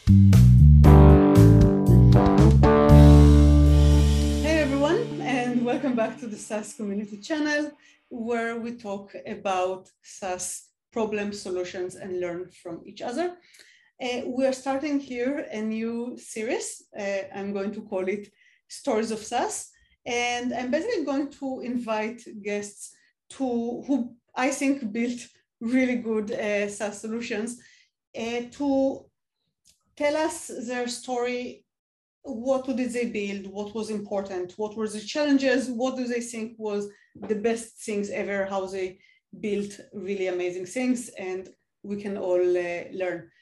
Hey everyone, and welcome back to the SaaS community channel, where we talk about SaaS problems, solutions, and learn from each other. We are starting here a new series. I'm going to call it Stories of SaaS, and I'm basically going to invite guests who I think built really good SaaS solutions to tell us their story. What did they build? What was important? What were the challenges? What do they think was the best things ever? How they built really amazing things, and we can all learn.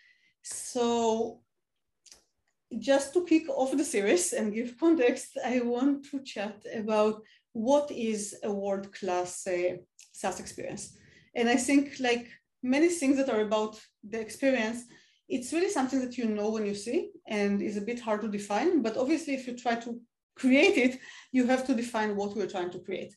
So just to kick off the series and give context, I want to chat about what is a world-class SaaS experience. And I think like many things that are about the experience, it's really something that you know when you see and is a bit hard to define. But obviously, if you try to create it, you have to define what we're trying to create.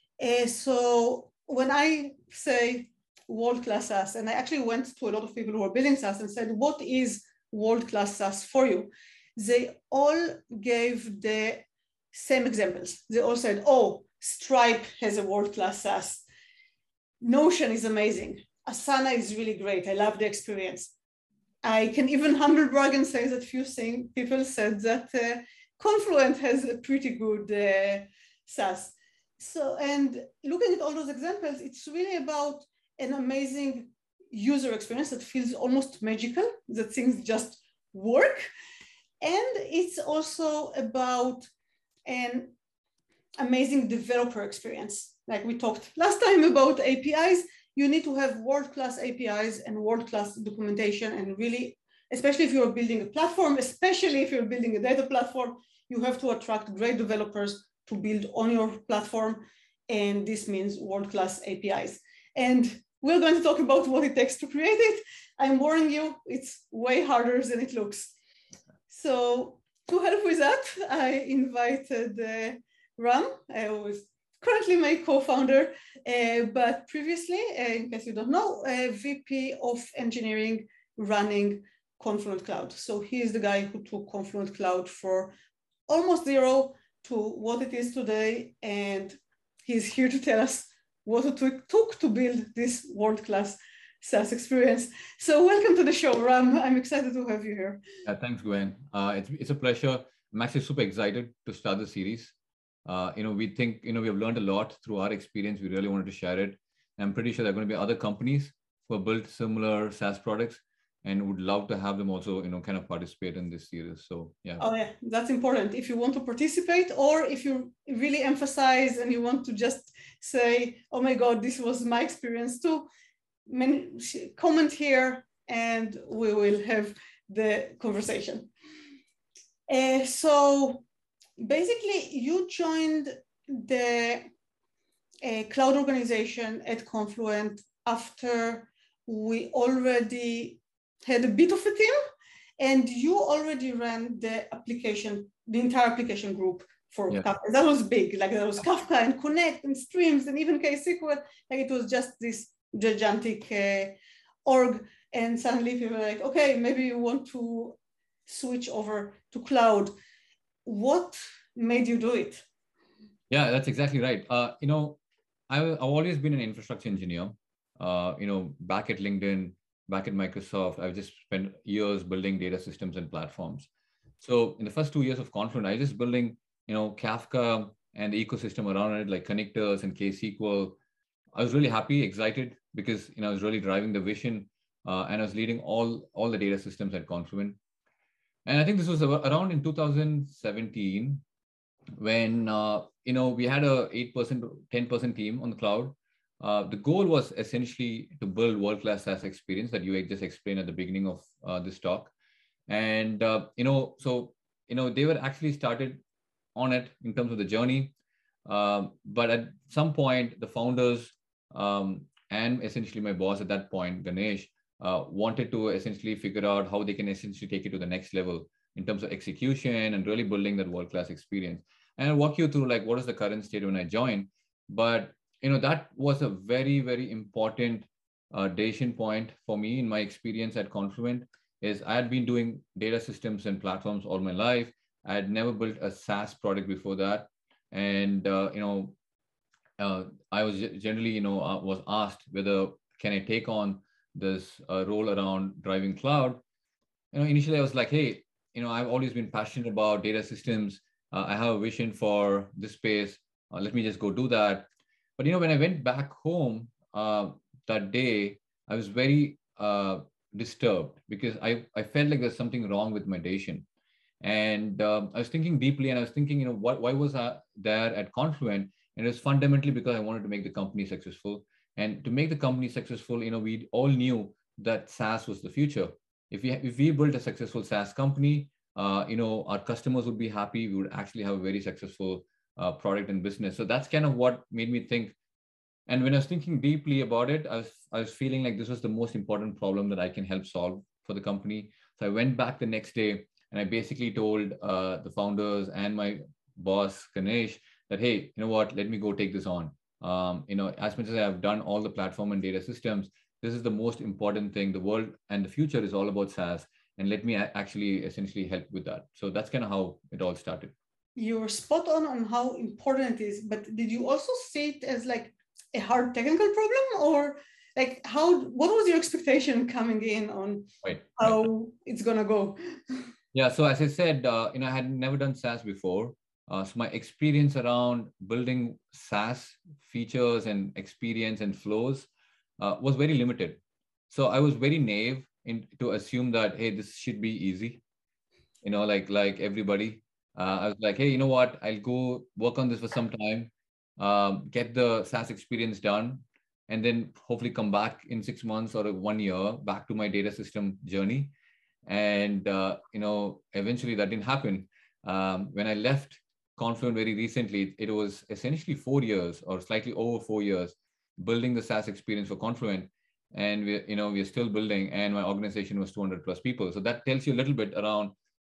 So when I say world-class SaaS, and I actually went to a lot of people who are building SaaS and said, what is world-class SaaS for you? They all gave the same examples. They all said, oh, Stripe has a world-class SaaS. Notion is amazing. Asana is really great. I love the experience. I can even humble brag and say that people said that Confluent has a pretty good SaaS. So, and looking at all those examples, it's really about an amazing user experience that feels almost magical, that things just work. And it's also about an amazing developer experience. Like we talked last time about APIs, you need to have world-class APIs and world-class documentation, and really, especially if you're building a platform, especially if you're building a data platform, you have to attract great developers to build on your platform. And this means world-class APIs. And we're going to talk about what it takes to create it. I'm warning you, it's way harder than it looks. So to help with that, I invited Ram, who is currently my co-founder, but previously, in case you don't know, VP of engineering running Confluent Cloud. So he is the guy who took Confluent Cloud for almost zero to what it is today. And he's here to tell us what it took to build this world-class SaaS experience. So welcome to the show, Ram. I'm excited to have you here. Thanks, Gwen. It's a pleasure. I'm actually super excited to start the series. We think, we have learned a lot through our experience. We really wanted to share it. I'm pretty sure there are going to be other companies who have built similar SaaS products and would love to have them also, kind of participate in this series. So, yeah. Oh, yeah, that's important. If you want to participate, or if you really emphasize and you want to just say, oh my God, this was my experience too, comment here and we will have the conversation. So basically, you joined the cloud organization at Confluent after we already had a bit of a team, and you already ran the entire application group for Kafka. That was big, like there was Kafka and Connect and Streams and even KSQL, like it was just this gigantic org. And suddenly people were like, okay, maybe you want to switch over to cloud. What made you do it? Yeah, that's exactly right. I've always been an infrastructure engineer. Back at LinkedIn, back at Microsoft, I've just spent years building data systems and platforms. So in the first 2 years of Confluent, I was just building, Kafka and the ecosystem around it, like connectors and KSQL. I was really happy, excited, because I was really driving the vision, and I was leading all the data systems at Confluent. And I think this was around in 2017 when we had a 8%, 10% team on the cloud. The goal was essentially to build world-class SaaS experience that you just explained at the beginning of this talk. And, they were actually started on it in terms of the journey. But at some point, the founders and essentially my boss at that point, Ganesh, wanted to essentially figure out how they can essentially take it to the next level in terms of execution and really building that world-class experience. And I'll walk you through like what is the current state when I joined. But that was a very, very important decision point for me in my experience at Confluent. is I had been doing data systems and platforms all my life. I had never built a SaaS product before that. And, I was generally, was asked whether can I take on this role around driving cloud. Initially I was like, hey, I've always been passionate about data systems. I have a vision for this space. Let me just go do that. But when I went back home that day, I was very disturbed because I felt like there's something wrong with my Dacian. And I was thinking deeply, and I was thinking, why was I there at Confluent? And it was fundamentally because I wanted to make the company successful. And to make the company successful, we all knew that SaaS was the future. If we built a successful SaaS company, our customers would be happy. We would actually have a very successful product and business. So that's kind of what made me think. And when I was thinking deeply about it, I was feeling like this was the most important problem that I can help solve for the company. So I went back the next day and I basically told the founders and my boss Ganesh that, hey, you know what? Let me go take this on. As much as I have done all the platform and data systems, this is the most important thing. The world and the future is all about SaaS, and let me actually essentially help with that. So that's kind of how it all started. You're spot on how important it is, but did you also see it as like a hard technical problem, or like what was your expectation coming in on how it's gonna go? Yeah, so as I said, I had never done SaaS before. So my experience around building SaaS features and experience and flows was very limited. So I was very naive to assume that, hey, this should be easy. Like everybody. I was like, hey, you know what? I'll go work on this for some time, get the SaaS experience done, and then hopefully come back in 6 months or 1 year back to my data system journey. And eventually that didn't happen. When I left Confluent very recently, it was essentially 4 years or slightly over 4 years building the SaaS experience for Confluent, and we're still building. And my organization was 200 plus people. So that tells you a little bit around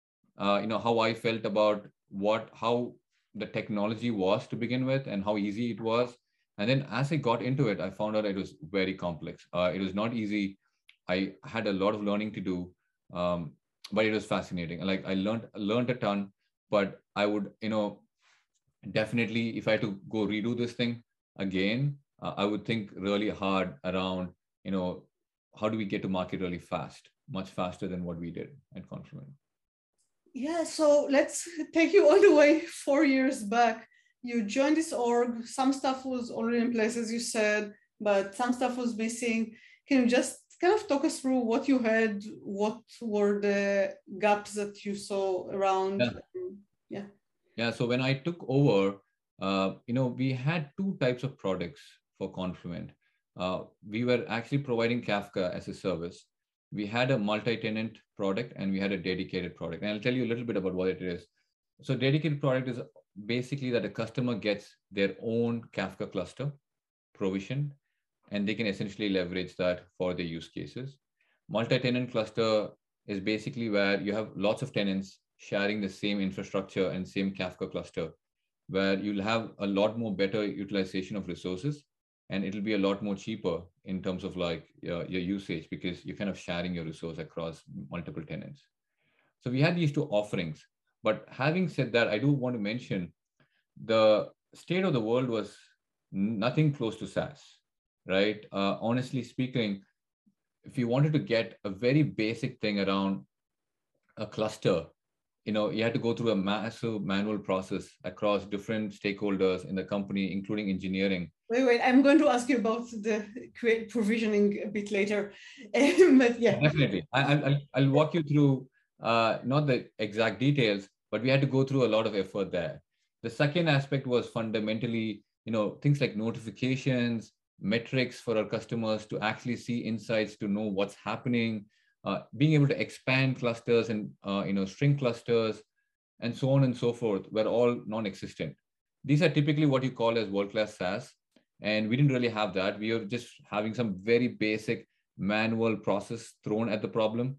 how I felt about how the technology was to begin with and how easy it was. And then as I got into it, I found out it was very complex. It was not easy. I had a lot of learning to do. But it was fascinating. Like I learned a ton, but I would, definitely, if I had to go redo this thing again, I would think really hard around, how do we get to market really fast, much faster than what we did at Confluent. Yeah, so let's take you all the way 4 years back. You joined this org. Some stuff was already in place, as you said, but some stuff was missing. Can you just kind of talk us through what you had? What were the gaps that you saw around? Yeah. So when I took over, we had two types of products for Confluent. We were actually providing Kafka as a service. We had a multi-tenant product and we had a dedicated product. And I'll tell you a little bit about what it is. So dedicated product is basically that a customer gets their own Kafka cluster provision, and they can essentially leverage that for their use cases. Multi-tenant cluster is basically where you have lots of tenants sharing the same infrastructure and same Kafka cluster, where you'll have a lot more better utilization of resources, and it'll be a lot more cheaper in terms of like your usage because you're kind of sharing your resource across multiple tenants. So we had these two offerings. But having said that, I do want to mention the state of the world was nothing close to SaaS, right? Honestly speaking, if you wanted to get a very basic thing around a cluster, you had to go through a massive manual process across different stakeholders in the company, including engineering. Wait, I'm going to ask you about the provisioning a bit later. But yeah. Definitely. I'll walk you through, not the exact details, but we had to go through a lot of effort there. The second aspect was fundamentally, things like notifications, metrics for our customers to actually see insights, to know what's happening, being able to expand clusters and string clusters, and so on and so forth, were all non-existent. These are typically what you call as world-class SaaS, and we didn't really have that. We were just having some very basic manual process thrown at the problem,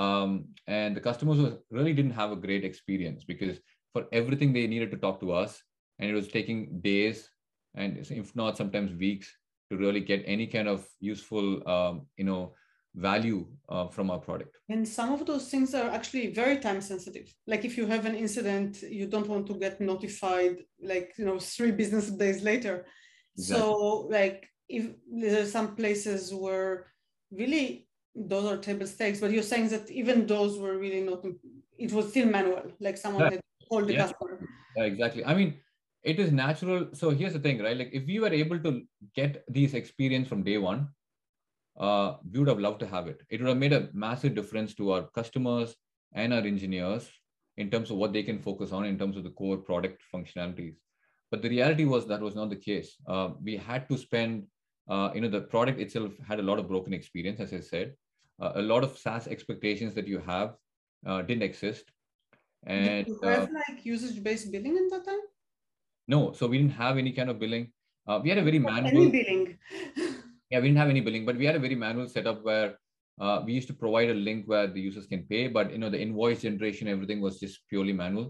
and the customers really didn't have a great experience because for everything they needed to talk to us, and it was taking days and if not sometimes weeks to really get any kind of useful value from our product. And some of those things are actually very time sensitive. Like if you have an incident, you don't want to get notified like, 3 business days later. Exactly. So like if there's some places where really those are table stakes, but you're saying that even those were really not, it was still manual, like someone had to call the customer. Yeah, exactly. I mean, it is natural. So here's the thing, right? Like if we were able to get these experience from day one, we would have loved to have it. It would have made a massive difference to our customers and our engineers in terms of what they can focus on in terms of the core product functionalities. But the reality was that was not the case. We had to spend, the product itself had a lot of broken experience, as I said. A lot of SaaS expectations that you have didn't exist. And did you have like usage-based billing in that time? No, so we didn't have any kind of billing. We had a very manual. Any billing? Yeah, we didn't have any billing, but we had a very manual setup where we used to provide a link where the users can pay, but the invoice generation, everything was just purely manual.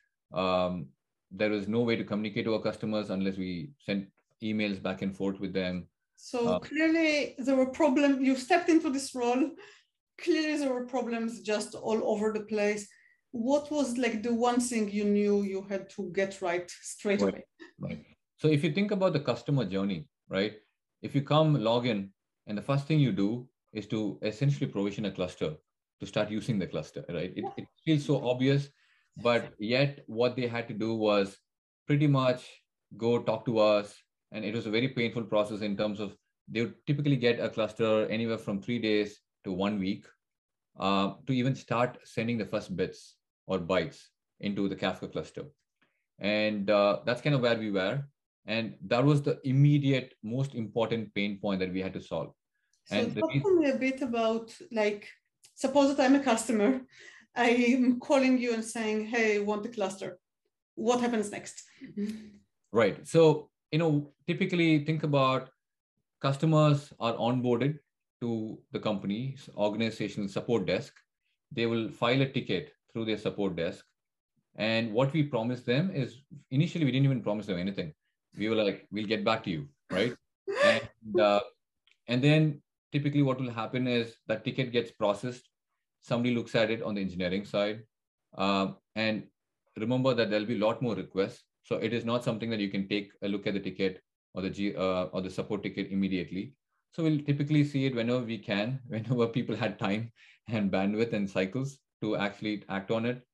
There was no way to communicate to our customers unless we sent emails back and forth with them. So clearly there were problems. You stepped into this role. Clearly there were problems just all over the place. What was like the one thing you knew you had to get right straight away? Right. So if you think about the customer journey, right? If you come log in and the first thing you do is to essentially provision a cluster to start using the cluster, right? It feels so obvious, but yet what they had to do was pretty much go talk to us. And it was a very painful process in terms of they would typically get a cluster anywhere from 3 days to 1 week to even start sending the first bits or bytes into the Kafka cluster. And that's kind of where we were. And that was the immediate, most important pain point that we had to solve. So and talk to me a bit about, like, suppose that I'm a customer. I'm calling you and saying, hey, want a cluster. What happens next? Right. So, typically think about customers are onboarded to the company's organizational support desk. They will file a ticket through their support desk. And what we promised them is initially, we didn't even promise them anything. We were like, we'll get back to you, right? And then typically what will happen is that ticket gets processed. Somebody looks at it on the engineering side. And remember that there'll be a lot more requests. So it is not something that you can take a look at the ticket or the support ticket immediately. So we'll typically see it whenever we can, whenever people had time and bandwidth and cycles to actually act on it.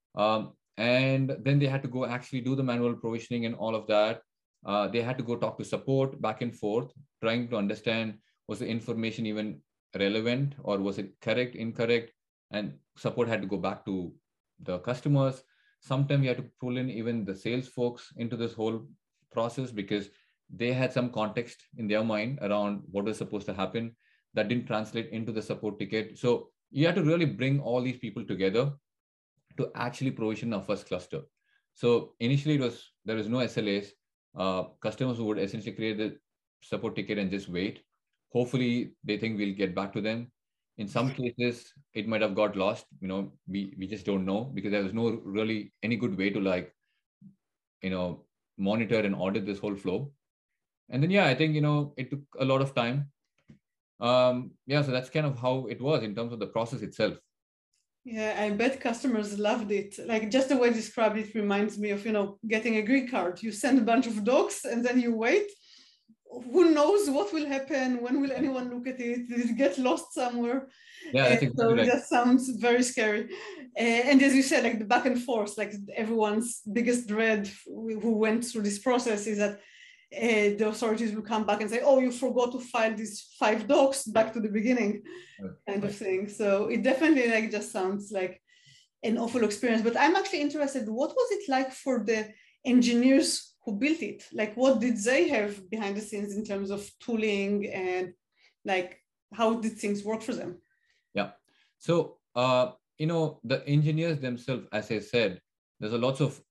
And then they had to go actually do the manual provisioning and all of that. They had to go talk to support back and forth, trying to understand, was the information even relevant or was it correct, incorrect? And support had to go back to the customers. Sometimes you had to pull in even the sales folks into this whole process because they had some context in their mind around what was supposed to happen that didn't translate into the support ticket. So you have to really bring all these people together to actually provision our first cluster. So initially there was no SLAs. Customers would essentially create the support ticket and just wait. Hopefully they think we'll get back to them. In some cases, it might have got lost. We just don't know because there was no really any good way to monitor and audit this whole flow. And then, I think, it took a lot of time. So that's kind of how it was in terms of the process itself. Yeah, I bet customers loved it. Like just the way you described it reminds me of, getting a green card. You send a bunch of docs and then you wait. Who knows what will happen? When will anyone look at it? Did it get lost somewhere? Yeah, that's exactly right. So that sounds very scary. And as you said, like the back and forth, like everyone's biggest dread who went through this process is that the authorities will come back and say, oh, you forgot to file these 5 docs back to the beginning, kind of thing. So it definitely just sounds like an awful experience. But I'm actually interested, what was it like for the engineers who built it? Like, what did they have behind the scenes in terms of tooling and how did things work for them? Yeah. So, the engineers themselves, as I said, there's a lots of,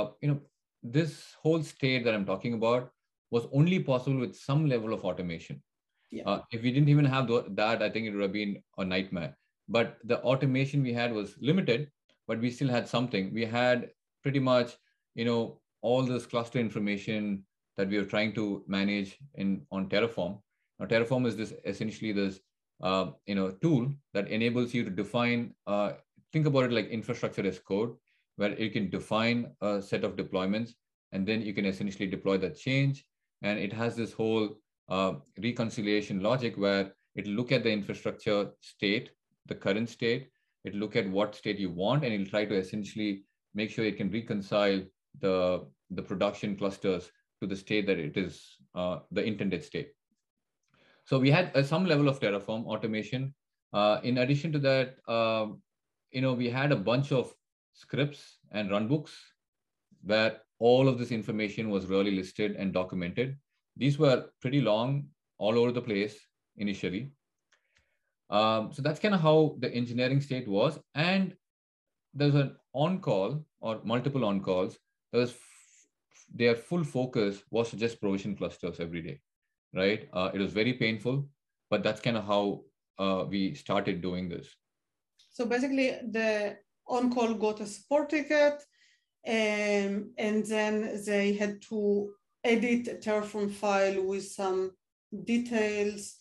this whole state that I'm talking about was only possible with some level of automation. Yeah. If we didn't even have that, I think it would have been a nightmare. But the automation we had was limited, but we still had something. We had pretty much, all this cluster information that we were trying to manage on Terraform. Now, Terraform is essentially this tool that enables you to define, think about it like infrastructure as code, where you can define a set of deployments, and then you can essentially deploy that change. And it has this whole reconciliation logic where it look at the infrastructure state, the current state, it look at what state you want, and it'll try to essentially make sure it can reconcile the production clusters to the state that it is the intended state. So we had some level of Terraform automation. In addition to that, we had a bunch of scripts and runbooks where all of this information was really listed and documented. These were pretty long, all over the place initially. So that's kind of how the engineering state was. And there's an on-call or multiple on-calls. Their full focus was to just provision clusters every day, right? It was very painful, but that's kind of how we started doing this. So basically, the on-call got a support ticket, and then they had to edit a Terraform file with some details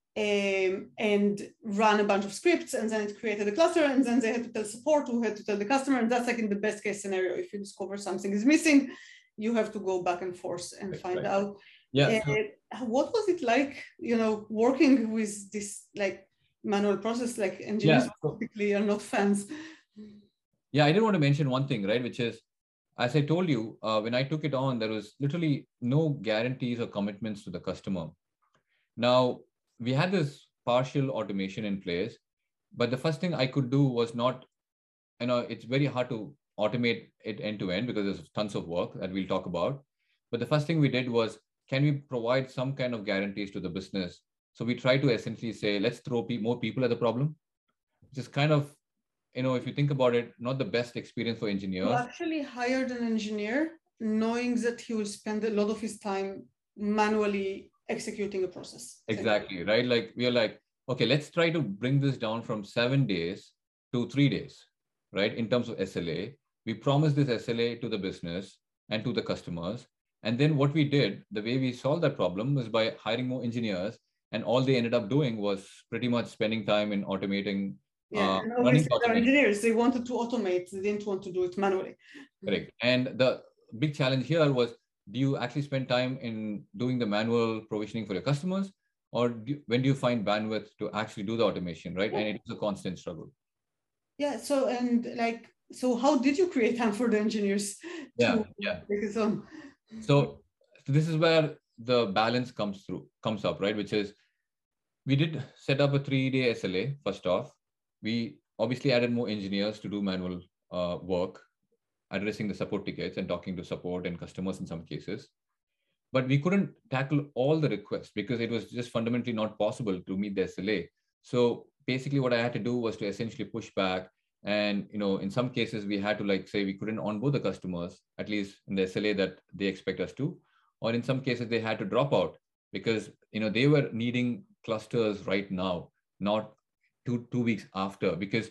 and run a bunch of scripts, and then it created a cluster, and then they had to tell support who had to tell the customer, and that's like in the best case scenario. If you discover something is missing, you have to go back and forth and find out. Yeah. What was it like, working with this like manual process? Like engineers typically are not fans. Yeah, I did want to mention one thing, right? Which is, as I told you, when I took it on, there was literally no guarantees or commitments to the customer. Now, we had this partial automation in place, but the first thing I could do was not, it's very hard to automate it end to end because there's tons of work that we'll talk about. But the first thing we did was, can we provide some kind of guarantees to the business? So we try to essentially say, let's throw more people at the problem, which is kind of, if you think about it, not the best experience for engineers. You actually hired an engineer knowing that he will spend a lot of his time manually executing a process. Exactly, right? Like we are like, okay, let's try to bring this down from 7 days to 3 days, right? In terms of SLA, we promised this SLA to the business and to the customers. And then what we did, the way we solved that problem was by hiring more engineers. And all they ended up doing was pretty much spending time in automating. Yeah, and obviously they're engineers, they wanted to automate, they didn't want to do it manually. Correct. And the big challenge here was, do you actually spend time in doing the manual provisioning for your customers? Or when do you find bandwidth to actually do the automation, right? Yeah. And it's a constant struggle. Yeah, so how did you create time for the engineers to take this on? So this is where the balance comes up, right? Which is, we did set up a 3-day SLA, first off. We obviously added more engineers to do manual work, addressing the support tickets and talking to support and customers in some cases. But we couldn't tackle all the requests because it was just fundamentally not possible to meet the SLA. So basically what I had to do was to essentially push back. And, in some cases we had to say we couldn't onboard the customers, at least in the SLA that they expect us to, or in some cases they had to drop out because, they were needing clusters right now, not two weeks after, because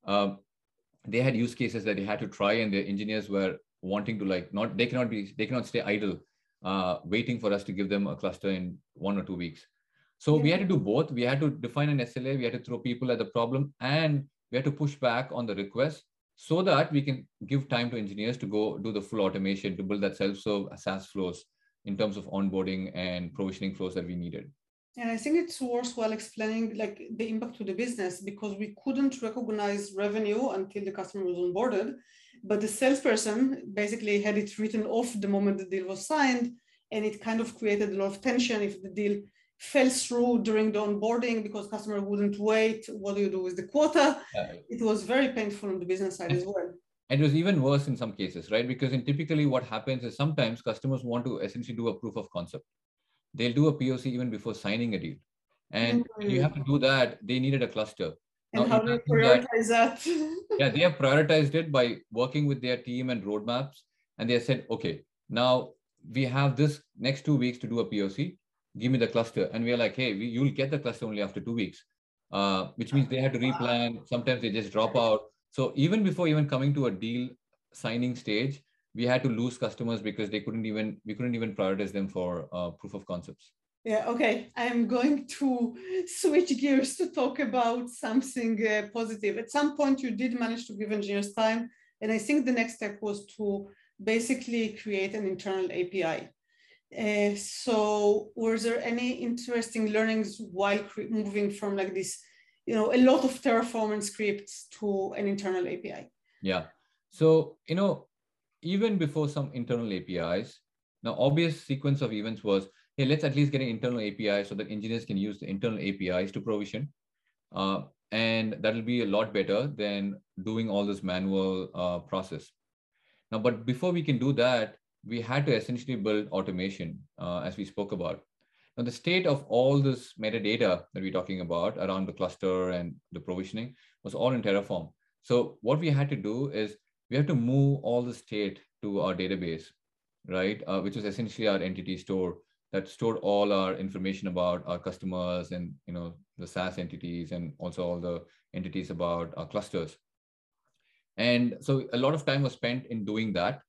they had use cases that they had to try, and the engineers were wanting to they cannot stay idle, waiting for us to give them a cluster in 1 or 2 weeks. So we had to do both. We had to define an SLA, we had to throw people at the problem, and we had to push back on the request so that we can give time to engineers to go do the full automation, to build that self-serve SaaS flows in terms of onboarding and provisioning flows that we needed. And I think it's worthwhile explaining the impact to the business, because we couldn't recognize revenue until the customer was onboarded, but the salesperson basically had it written off the moment the deal was signed, and it kind of created a lot of tension if the deal fell through during the onboarding because customer wouldn't wait. What do you do with the quota? It was very painful on the business side as well. And it was even worse in some cases, right? Because typically what happens is sometimes customers want to essentially do a proof of concept. They'll do a POC even before signing a deal. And when you have to do that, they needed a cluster. And how do you prioritize that? Yeah, they have prioritized it by working with their team and roadmaps. And they said, okay, now we have this next 2 weeks to do a POC. Give me the cluster. And we are like, hey, you'll get the cluster only after 2 weeks, which means they had to replan. Sometimes they just drop out. So even before coming to a deal signing stage, we had to lose customers because we couldn't even prioritize them for proof of concepts. Yeah, okay. I'm going to switch gears to talk about something positive. At some point, you did manage to give engineers time, and I think the next step was to basically create an internal API. So were there any interesting learnings while moving from like this, a lot of Terraform and scripts to an internal API? Yeah. So, even before some internal APIs, the obvious sequence of events was, hey, let's at least get an internal API so that engineers can use the internal APIs to provision. And that'll be a lot better than doing all this manual process. Now, but before we can do that, we had to essentially build automation, as we spoke about. Now, the state of all this metadata that we're talking about around the cluster and the provisioning was all in Terraform. So what we had to do is we have to move all the state to our database, right? Which was essentially our entity store that stored all our information about our customers and the SaaS entities and also all the entities about our clusters. And so a lot of time was spent in doing that.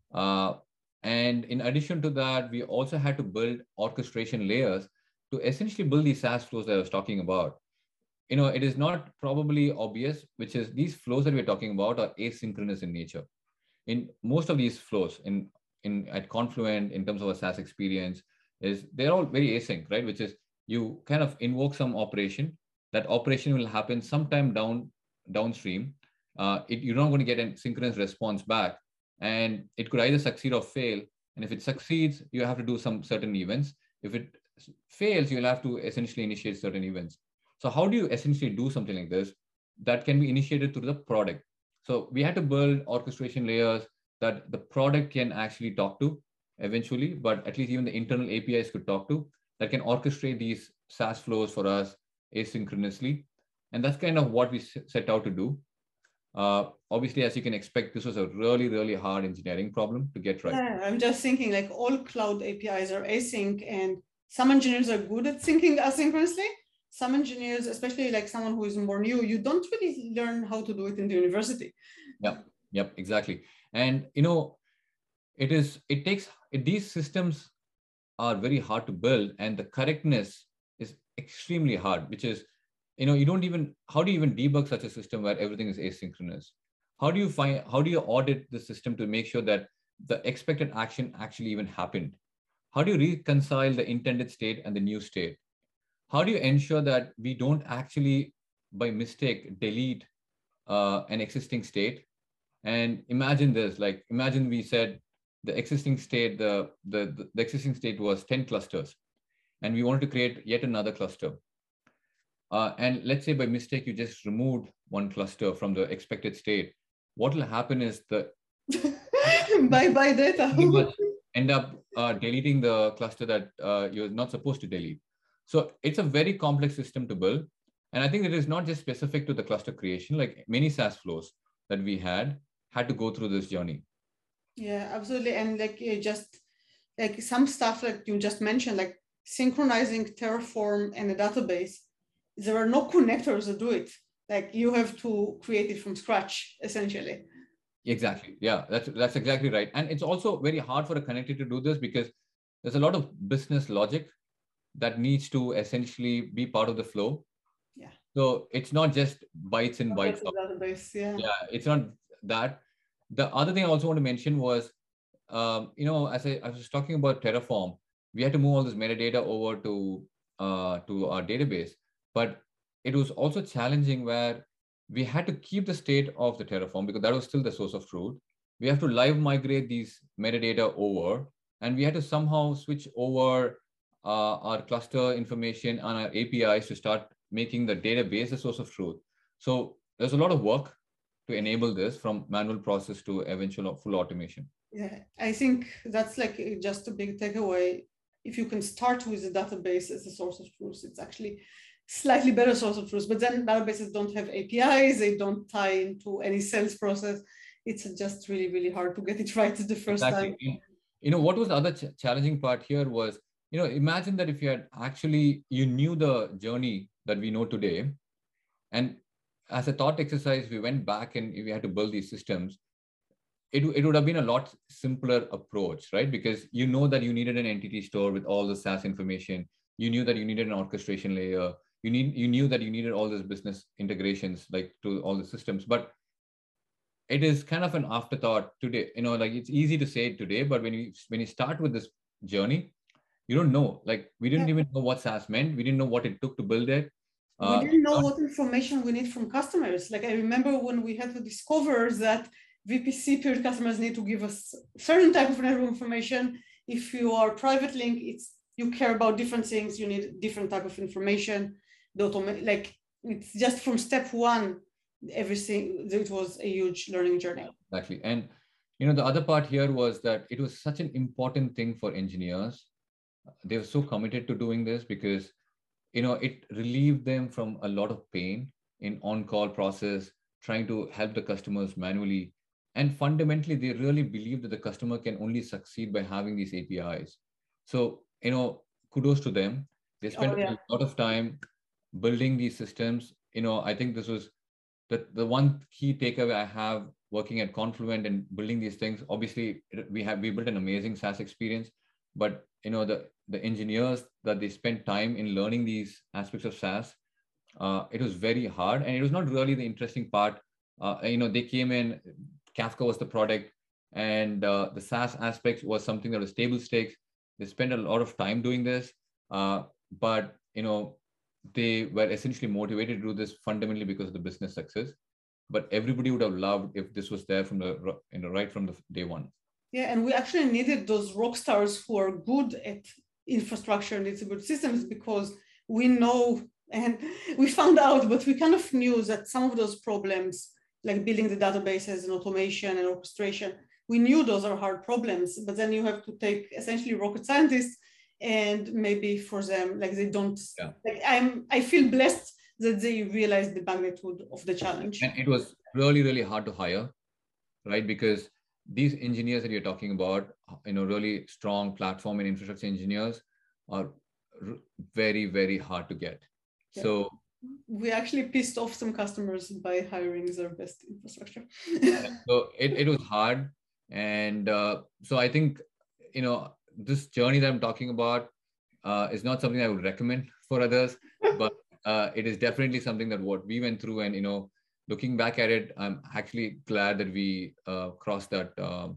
And in addition to that, we also had to build orchestration layers to essentially build these SaaS flows that I was talking about. It is not probably obvious, which is these flows that we're talking about are asynchronous in nature. In most of these flows, at Confluent, in terms of a SaaS experience, they're all very async, right? Which is you kind of invoke some operation. That operation will happen sometime downstream. You're not going to get a synchronous response back, and it could either succeed or fail. And if it succeeds, you have to do some certain events. If it fails, you'll have to essentially initiate certain events. So how do you essentially do something like this that can be initiated through the product? So we had to build orchestration layers that the product can actually talk to eventually, but at least even the internal APIs could talk to, that can orchestrate these SaaS flows for us asynchronously. And that's kind of what we set out to do. Obviously, as you can expect, this was a really, really hard engineering problem to get right. Yeah, I'm just thinking like all cloud APIs are async, and some engineers are good at syncing asynchronously. Some engineers, especially like someone who is more new, you don't really learn how to do it in the university. Yep, exactly. And these systems are very hard to build, and the correctness is extremely hard, which is, how do you even debug such a system where everything is asynchronous? How do you audit the system to make sure that the expected action actually even happened? How do you reconcile the intended state and the new state? How do you ensure that we don't actually, by mistake, delete an existing state? And imagine this, like imagine we said the existing state, the existing state was 10 clusters, and we wanted to create yet another cluster. And let's say by mistake, you just removed one cluster from the expected state. What will happen is the bye data. pretty much end up deleting the cluster that you're not supposed to delete. So it's a very complex system to build. And I think it is not just specific to the cluster creation, like many SaaS flows that we had to go through this journey. Yeah, absolutely. And like just like some stuff like you just mentioned, like synchronizing Terraform and a database, there are no connectors that do it. Like you have to create it from scratch, essentially. Exactly. Yeah, that's exactly right. And it's also very hard for a connector to do this because there's a lot of business logic that needs to essentially be part of the flow. Yeah. So it's not just bytes in bytes. Database, yeah. Yeah, it's not that. The other thing I also want to mention was, as I was talking about Terraform, we had to move all this metadata over to our database, but it was also challenging where we had to keep the state of the Terraform because that was still the source of truth. We have to live migrate these metadata over, and we had to somehow switch over our cluster information on our APIs to start making the database the source of truth. So there's a lot of work to enable this from manual process to eventual full automation. Yeah, I think that's like just a big takeaway. If you can start with the database as a source of truth, it's actually slightly better source of truth. But then databases don't have APIs, they don't tie into any sales process. It's just really, really hard to get it right the first time. What was the other challenging part here was, imagine that if you knew the journey that we know today, and as a thought exercise, we went back and we had to build these systems. It would have been a lot simpler approach, right? Because you know that you needed an entity store with all the SaaS information. You knew that you needed an orchestration layer. You knew that you needed all these business integrations like to all the systems, but it is kind of an afterthought today. Like it's easy to say it today, but when you start with this journey, you don't know. Like we didn't even know what SaaS meant. We didn't know what it took to build it. We didn't know what information we need from customers. Like I remember when we had to discover that VPC period customers need to give us certain type of network information. If you are private link, you care about different things. You need different type of information. Like it's just from step one, everything. It was a huge learning journey. Exactly, and the other part here was that it was such an important thing for engineers. They were so committed to doing this because it relieved them from a lot of pain in on-call process, trying to help the customers manually. And fundamentally, they really believe that the customer can only succeed by having these APIs. So, kudos to them. They spent a lot of time building these systems. I think this was the one key takeaway I have working at Confluent and building these things. Obviously, we built an amazing SaaS experience, but the engineers that they spent time in learning these aspects of SaaS, it was very hard, and it was not really the interesting part. They came in, Kafka was the product, and the SaaS aspects was something that was table stakes. They spent a lot of time doing this, but they were essentially motivated to do this fundamentally because of the business success. But everybody would have loved if this was there from the right from the day one. Yeah, and we actually needed those rock stars who are good at infrastructure and distributed systems, because we know and we found out, but we kind of knew that some of those problems, like building the databases and automation and orchestration, we knew those are hard problems, but then you have to take essentially rocket scientists, and maybe for them, like they don't, like I feel blessed that they realized the magnitude of the challenge. And it was really, really hard to hire, right? Because these engineers that you're talking about, really strong platform and infrastructure engineers are very, very hard to get. Yeah. So we actually pissed off some customers by hiring their best infrastructure. So it was hard. And so I think, this journey that I'm talking about is not something I would recommend for others, but it is definitely something that what we went through. And, looking back at it, I'm actually glad that we crossed that,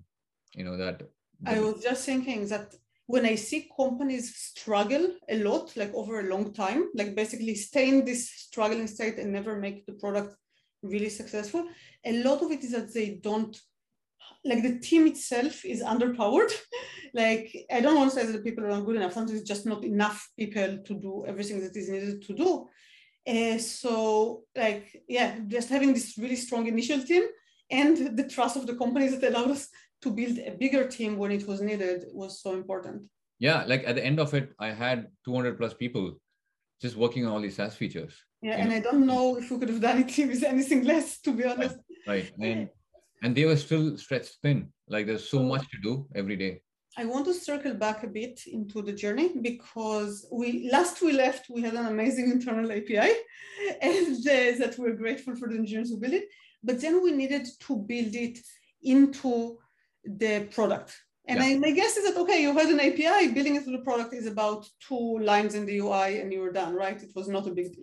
I was just thinking that when I see companies struggle a lot, like over a long time, like basically stay in this struggling state and never make the product really successful, a lot of it is that they don't, like the team itself is underpowered. Like, I don't want to say that the people are not good enough. Sometimes it's just not enough people to do everything that is needed to do. So like, just having this really strong initial team and the trust of the companies that allowed us to build a bigger team when it was needed was so important. Yeah, like at the end of it, I had 200 plus people just working on all these SaaS features. Yeah, and I don't know if we could have done it with anything less, to be honest. Right. And they were still stretched thin. Like there's so much to do every day. I want to circle back a bit into the journey, because last we left, we had an amazing internal API and that we're grateful for the engineers who built it. But then we needed to build it into the product. And my guess is that, okay, you had an API, building it to the product is about 2 lines in the UI and you were done, right? It was not a big deal.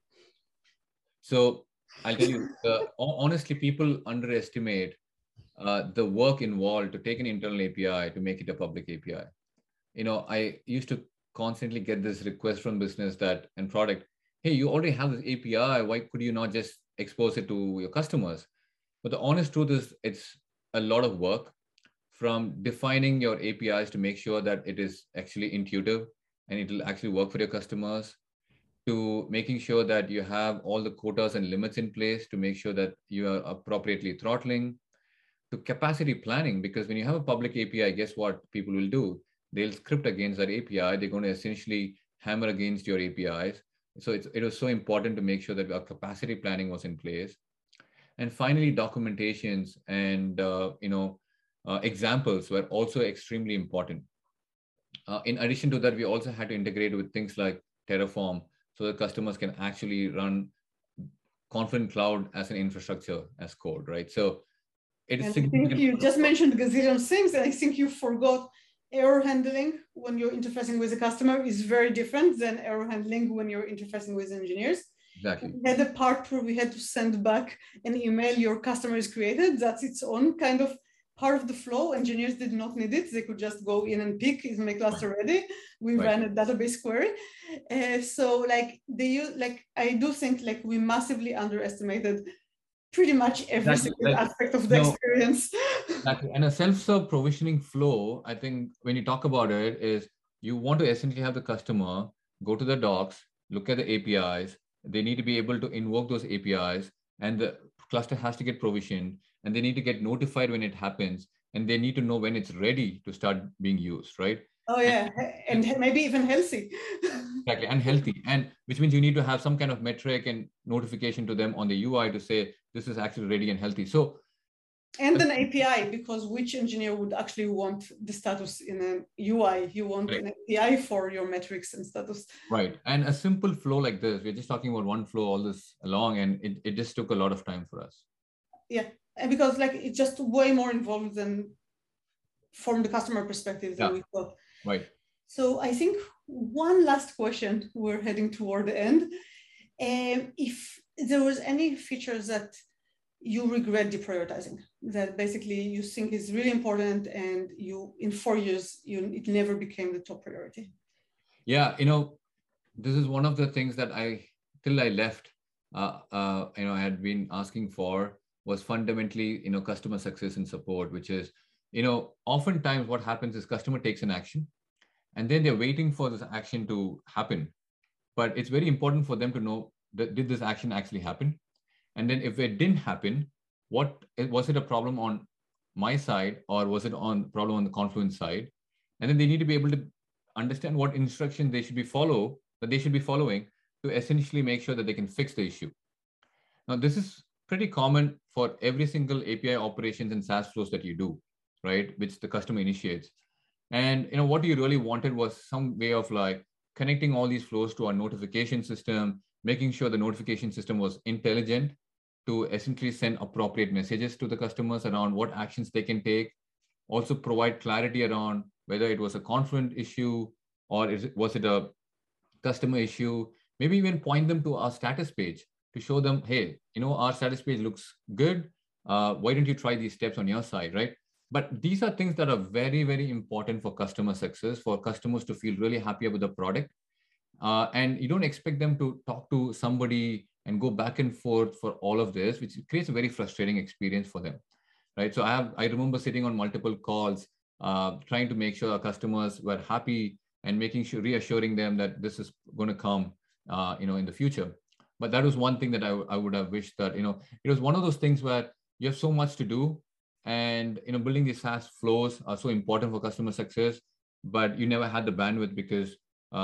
So I'll tell you, honestly, people underestimate the work involved to take an internal API to make it a public API. I used to constantly get this request from business and product, hey, you already have this API. Why could you not just expose it to your customers? But the honest truth is it's a lot of work, from defining your APIs to make sure that it is actually intuitive and it will actually work for your customers, to making sure that you have all the quotas and limits in place to make sure that you are appropriately throttling, to capacity planning, because when you have a public API, guess what people will do? They'll script against that API. They're going to essentially hammer against your APIs. So it was so important to make sure that our capacity planning was in place. And finally, documentations and examples were also extremely important. In addition to that, we also had to integrate with things like Terraform, so that customers can actually run Confluent Cloud as an infrastructure as code, right? So it is significant. You just mentioned gazillion things, and I think you forgot error handling when you're interfacing with a customer is very different than error handling when you're interfacing with engineers. Exactly. We had a part where we had to send back an email your customer is created. That's its own kind of part of the flow. Engineers did not need it. They could just go in and pick, is my cluster ready? We ran a database query. So like I do think like we massively underestimated pretty much every single aspect of the experience. Exactly. And a self-serve provisioning flow, I think when you talk about it, is you want to essentially have the customer go to the docs, look at the APIs. They need to be able to invoke those APIs, and the cluster has to get provisioned, and they need to get notified when it happens, and they need to know when it's ready to start being used, right? Oh yeah, and maybe even healthy. Exactly, and healthy, and which means you need to have some kind of metric and notification to them on the UI to say this is actually ready and healthy. So, and an API, because which engineer would actually want the status in an UI? You want an API for your metrics and status. Right, and a simple flow like this, we're just talking about one flow all this along, and it just took a lot of time for us. Yeah, and because like it's just way more involved than from the customer perspective than we thought. Right. So I think one last question, we're heading toward the end. If there was any features that you regret deprioritizing, that basically you think is really important and you, in 4 years, it never became the top priority. Yeah, this is one of the things that till I left, I had been asking for was fundamentally, customer success and support, which is, oftentimes what happens is customer takes an action and then they're waiting for this action to happen. But it's very important for them to know that did this action actually happen? And then if it didn't happen, was it a problem on my side or was it on problem on the Confluence side? And then they need to be able to understand what instructions they should be following to essentially make sure that they can fix the issue. Now, this is pretty common for every single API operations and SaaS flows that you do, right? Which the customer initiates. And what you really wanted was some way of like connecting all these flows to our notification system, making sure the notification system was intelligent to essentially send appropriate messages to the customers around what actions they can take. Also provide clarity around whether it was a Confluent issue or was it a customer issue. Maybe even point them to our status page to show them, hey, our status page looks good. Why don't you try these steps on your side, right? But these are things that are very, very important for customer success, for customers to feel really happy about the product. And you don't expect them to talk to somebody and go back and forth for all of this, which creates a very frustrating experience for them, right? So I remember sitting on multiple calls, trying to make sure our customers were happy and reassuring them that this is going to come, in the future. But that was one thing that I would have wished that, it was one of those things where you have so much to do, and building these SaaS flows are so important for customer success, but you never had the bandwidth because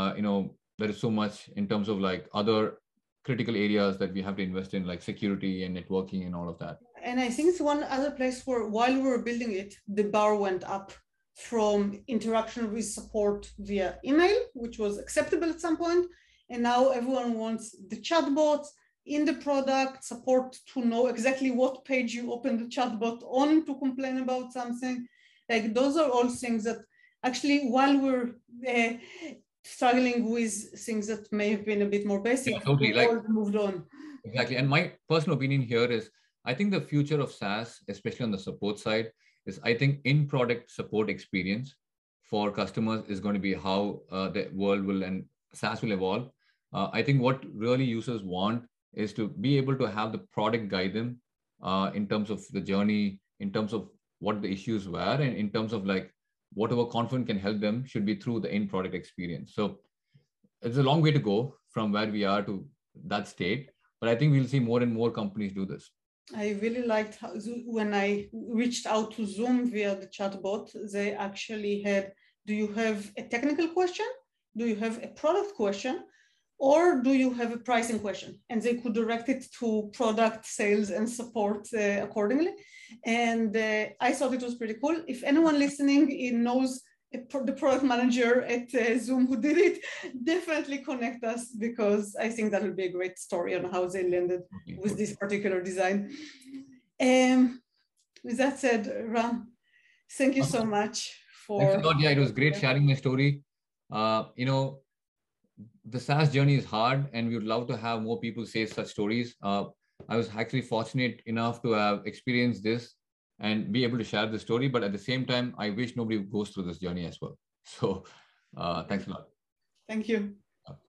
there is so much in terms of like other critical areas that we have to invest in, like security and networking and all of that. And I think it's one other place where while we were building it, the bar went up from interaction with support via email, which was acceptable at some point. And now everyone wants the chatbots in the product, support to know exactly what page you open the chatbot on to complain about something. Like those are all things that actually, while we're struggling with things that may have been a bit more basic, totally. Like moved on. Exactly. And my personal opinion here is, I think the future of SaaS, especially on the support side, is I think in-product support experience for customers is going to be how the world will and SaaS will evolve. I think what really users want is to be able to have the product guide them in terms of the journey, in terms of what the issues were, and in terms of like whatever Confluent can help them should be through the in-product experience. So it's a long way to go from where we are to that state, but I think we'll see more and more companies do this. I really liked how when I reached out to Zoom via the chatbot, they actually had, do you have a technical question? Do you have a product question? Or do you have a pricing question? And they could direct it to product sales and support accordingly. And I thought it was pretty cool. If anyone listening knows the product manager at Zoom who did it, definitely connect us, because I think that will be a great story on how they landed with this particular design. With that said, Ram, thank you so much for... Thanks a lot. Yeah, it was great sharing my story. You know, the SaaS journey is hard, and we would love to have more people say such stories. I was actually fortunate enough to have experienced this and be able to share the story. But at the same time, I wish nobody goes through this journey as well. So thanks a lot. Thank you.